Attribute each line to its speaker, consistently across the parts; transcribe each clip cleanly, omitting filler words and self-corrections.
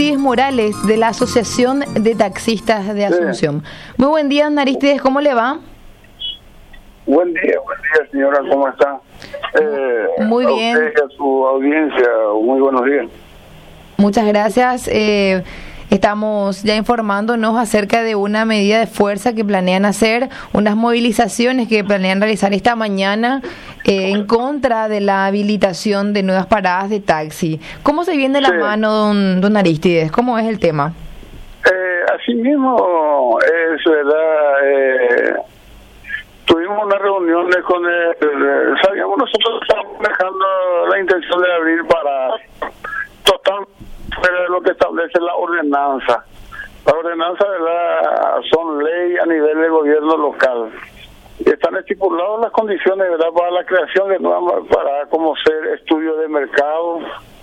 Speaker 1: Aristides Morales, de la Asociación de Taxistas de Asunción. Sí. Muy buen día, don Aristides, ¿cómo le va?
Speaker 2: Buen día, señora, ¿cómo está?
Speaker 1: Muy bien.
Speaker 2: A usted y a su audiencia, muy buenos días.
Speaker 1: Muchas gracias. Estamos ya informándonos acerca de una medida de fuerza que planean hacer, unas movilizaciones que planean realizar esta mañana en contra de la habilitación de nuevas paradas de taxi. ¿Cómo se viene la mano, don Aristides? ¿Cómo es el tema?
Speaker 2: Así mismo, es verdad. Tuvimos unas reuniones con sabíamos, nosotros estábamos manejando la intención de abrir para total fuera de lo que establece la ordenanza. La ordenanza, ¿verdad?, son ley a nivel de gobierno local. Están estipuladas las condiciones, ¿verdad?, para la creación de nuevas paradas, como ser estudio de mercado,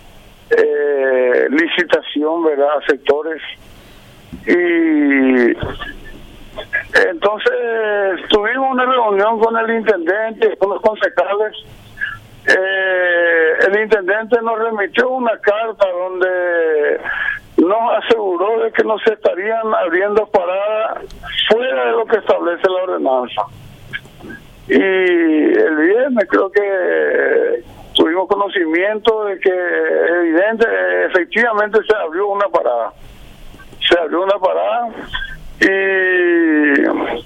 Speaker 2: licitación, ¿verdad?, a sectores. Y entonces tuvimos una reunión con el intendente, con los concejales. El intendente nos remitió una carta donde nos aseguró de que no se estarían abriendo paradas fuera de lo que establece la ordenanza. Y el viernes creo que tuvimos conocimiento de que efectivamente se abrió una parada. Se abrió una parada y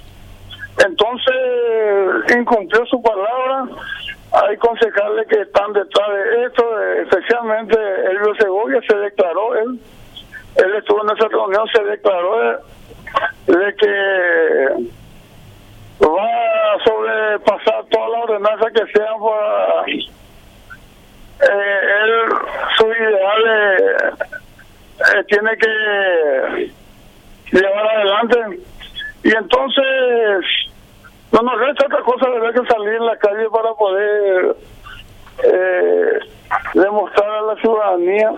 Speaker 2: entonces incumplió su palabra. Hay concejales que están detrás de esto, especialmente Elvio Segovia se declaró, él estuvo en esa reunión, se declaró de que va a sobrepasar toda la ordenanza que sean para sus ideales tiene que llevar adelante. Y entonces no nos resta otra cosa, ¿verdad?, que salir en la calle para poder demostrar a la ciudadanía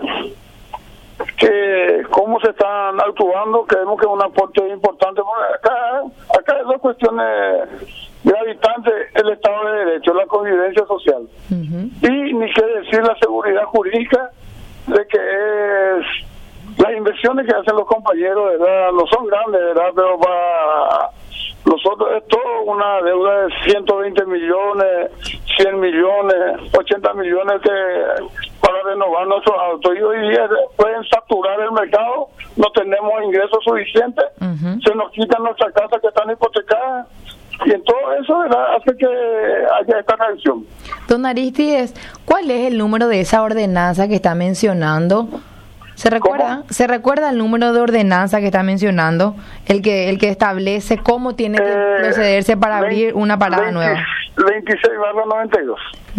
Speaker 2: que cómo se están actuando. Creemos que es un aporte importante. Acá hay dos cuestiones gravitantes: el Estado de Derecho, la convivencia social, y ni qué decir la seguridad jurídica, de que es las inversiones que hacen los compañeros, ¿verdad?, no son grandes, ¿verdad?, pero para nosotros es todo una deuda de 120 millones, 100 millones, 80 millones para renovar nuestros autos. Y hoy día pueden saturar el mercado, no tenemos ingresos suficientes, se nos quitan nuestras casas que están hipotecadas. Y en todo eso, ¿verdad?, hace que haya esta reacción.
Speaker 1: Don Aristides, ¿cuál es el número de esa ordenanza que está mencionando? ¿Se recuerda? ¿Se recuerda el número de ordenanza que está mencionando? El que establece cómo tiene que procederse para abrir una parada nueva.
Speaker 2: 26/92.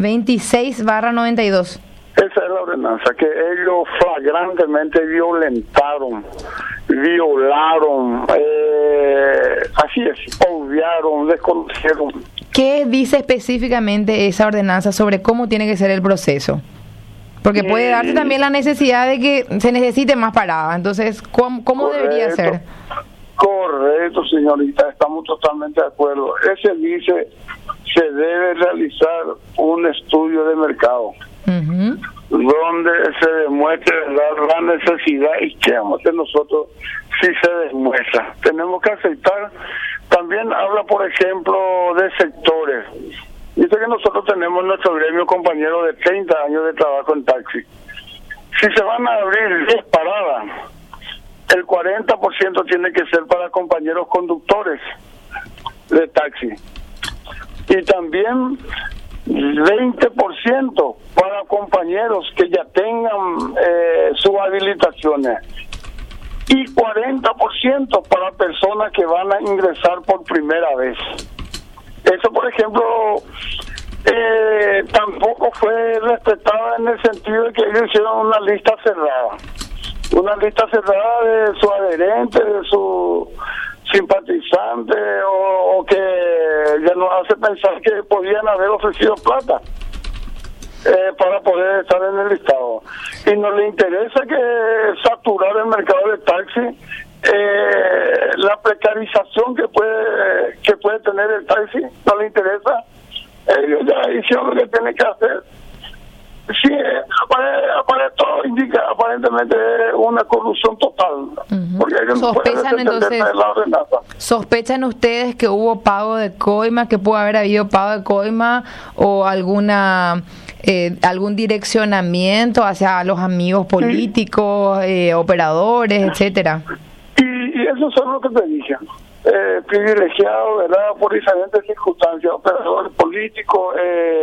Speaker 1: 26/92.
Speaker 2: Esa es la ordenanza, que ellos flagrantemente violaron, así es, obviaron, desconocieron.
Speaker 1: ¿Qué dice específicamente esa ordenanza sobre cómo tiene que ser el proceso? Porque puede darse también la necesidad de que se necesite más paradas. Entonces, ¿cómo debería ser?
Speaker 2: Correcto, señorita, estamos totalmente de acuerdo. Ese dice, se debe realizar un estudio de mercado, donde se demuestre la necesidad. ¿Y qué vamos a hacer nosotros si se demuestra? Tenemos que aceptar. También habla, por ejemplo, de sectores. Dice que nosotros tenemos nuestro gremio compañero de 30 años de trabajo en taxi. Si se van a abrir 10 paradas, el 40% tiene que ser para compañeros conductores de taxi. Y también 20% para compañeros que ya tengan sus habilitaciones. Y 40% para personas que van a ingresar por primera vez. Eso, por ejemplo, tampoco fue respetado en el sentido de que ellos hicieron una lista cerrada. Una lista cerrada de su adherente, de su simpatizante, o que ya nos hace pensar que podían haber ofrecido plata para poder estar en el listado. Y no le interesa que saturar el mercado de taxi, la precarización que puede tener el taxi, no le interesa. Ellos ya hicieron lo que tienen que hacer. Sí, todo indica, aparentemente evidentemente es una corrupción total. Porque
Speaker 1: ¿Sospechan ustedes que hubo pago de coima, que pudo haber habido pago de coima o alguna algún direccionamiento hacia los amigos políticos, operadores, etcétera?
Speaker 2: Y eso es lo que te dije. Privilegiado, ¿verdad? Por diferentes circunstancias, operadores políticos.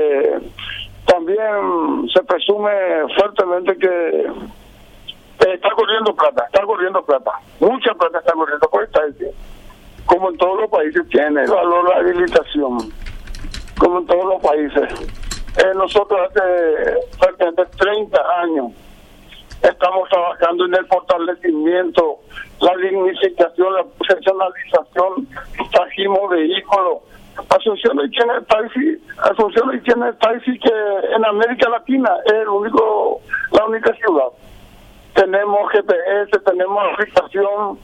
Speaker 2: También se presume fuertemente que está corriendo plata, mucha plata está corriendo por esta idea. Como en todos los países tiene valor la habilitación, como en todos los países. Nosotros hace prácticamente 30 años estamos trabajando en el fortalecimiento, la dignificación, la profesionalización, trajimos vehículos. Asunción Higiene Taxi, que en América Latina es la única ciudad. Tenemos GPS, tenemos aplicación,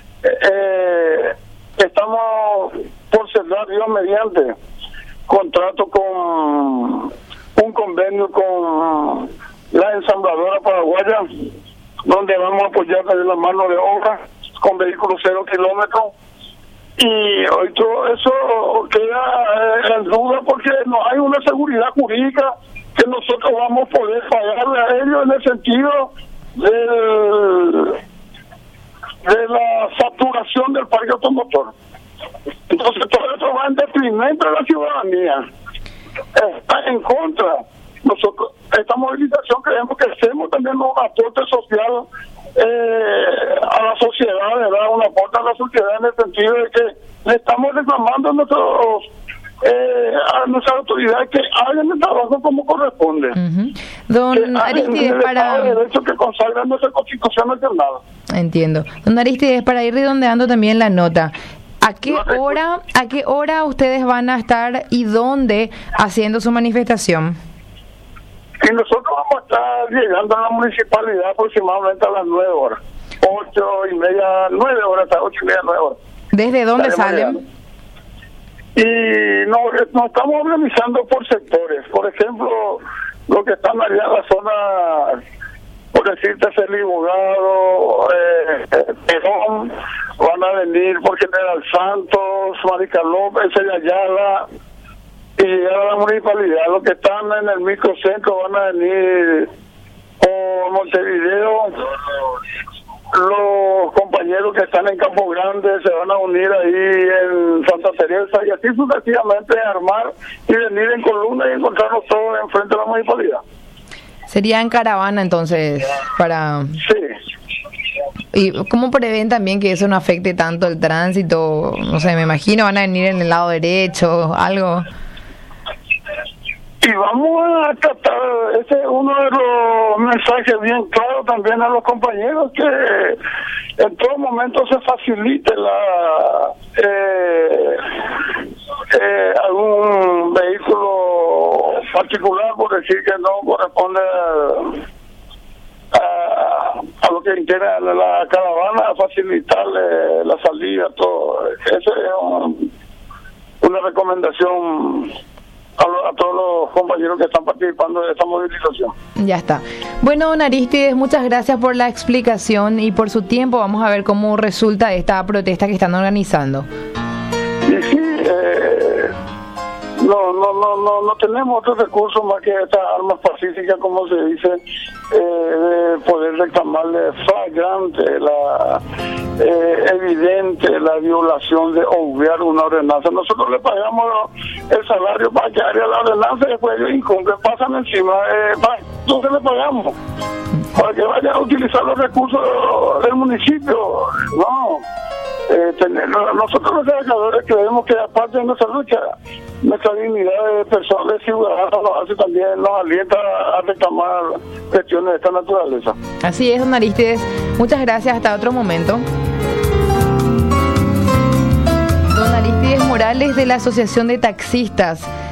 Speaker 2: estamos por cerrar, Dios mediante, contrato con un convenio con la ensambladora paraguaya, donde vamos a apoyar de la mano de obra con vehículos 0 kilómetros. Y hoy todo eso queda en duda porque no hay una seguridad jurídica que nosotros vamos a poder pagarle a ellos en el sentido de la saturación del parque automotor. Entonces todo eso va en detrimento de la ciudadanía, está en contra. Nosotros, esta movilización creemos que hacemos también un aporte social a la sociedad, ¿verdad? Un aporte a la sociedad en el sentido de que le estamos reclamando a nuestras autoridades que hagan el trabajo como corresponde.
Speaker 1: Don Aristides, para
Speaker 2: el derecho que consagra nuestra Constitución nacional.
Speaker 1: Entiendo. Don Aristides, para ir redondeando también la nota, ¿a qué hora ustedes van a estar y dónde haciendo su manifestación?
Speaker 2: Y nosotros vamos a estar llegando a la municipalidad aproximadamente a las 9 horas. 9 horas, hasta 8:30, 9 horas.
Speaker 1: ¿Desde dónde salen?
Speaker 2: Y nos estamos organizando por sectores. Por ejemplo, los que están allá en la zona, por decirte, Celibogado, Perón, van a venir por General Santos, Marica López, Ayala, y llegar a la municipalidad. Los que están en el microcentro van a venir por Montevideo. Los compañeros que están en Campo Grande se van a unir ahí en Santa Teresa y así sucesivamente armar y venir en columna y encontrarnos todos enfrente de la municipalidad.
Speaker 1: Sería en caravana entonces para...
Speaker 2: Sí.
Speaker 1: ¿Y cómo prevén también que eso no afecte tanto el tránsito? No sé, me imagino van a venir en el lado derecho, algo...
Speaker 2: Y vamos a tratar, ese es uno de los mensajes bien claros también a los compañeros, que en todo momento se facilite algún vehículo particular, por decir que no corresponde a lo que integra la caravana, facilitarle la salida, todo. Esa es una recomendación a todos los compañeros que están participando de esta movilización.
Speaker 1: Ya está. Bueno, don Aristides, muchas gracias por la explicación y por su tiempo. Vamos a ver cómo resulta esta protesta que están organizando.
Speaker 2: Y sí, no tenemos otros recursos más que estas armas pacíficas, como se dice, de poder reclamarle flagrante, evidente la violación de obviar una ordenanza. Nosotros le pagamos el salario para que haga la ordenanza y después ellos incumplen, pasan encima. ¿Dónde le pagamos? Para que vayan a utilizar los recursos del municipio. No. Nosotros los trabajadores creemos que aparte de nuestra lucha, nuestra dignidad de personas, de ciudadanos, nos hace también, nos alienta a reclamar cuestiones de esta naturaleza.
Speaker 1: Así es, don Aristides. Muchas gracias, hasta otro momento. Don Aristides Morales, de la Asociación de Taxistas